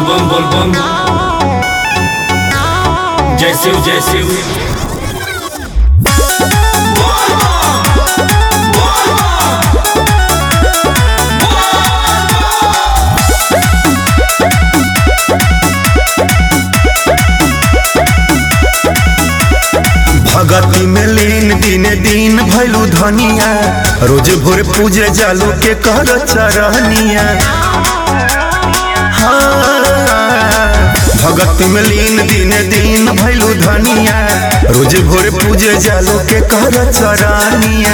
बोल बम जय शिव जय शिव। भगती में लीन दिन दिन भैलू धनिया, रोज भोर पूजे जालू के कर चरनिया। हाँ, भगती में लीन दिन दिन भैलू धनिया, रोज भोर पूजे जालू के कर चरनिया।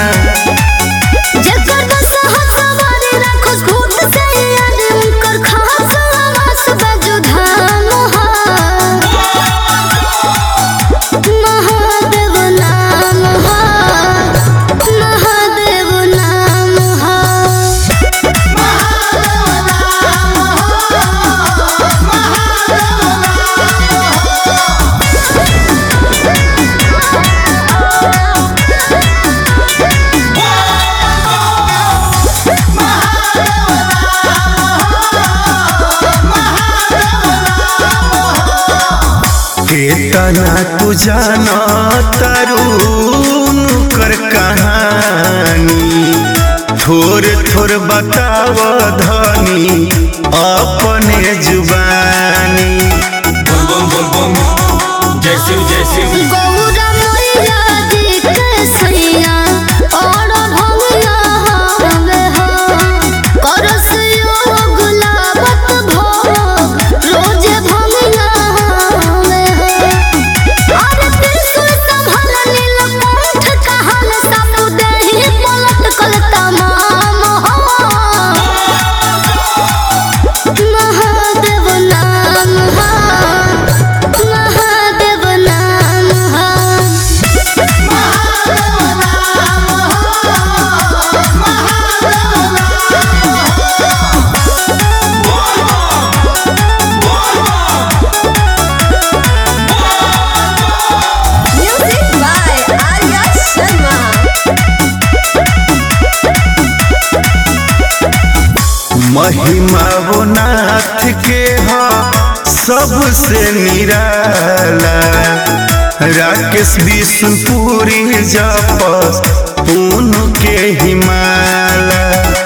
केतना तू जाना तरुण कर कहानी, थोर थोर बताव धनी अपने जुबानी। बोल बम जय शिव जय शिव। महिमा वो नाथ के हो सबसे निराला, राकेश विष्णुपुरी जपस उनके हिमाला।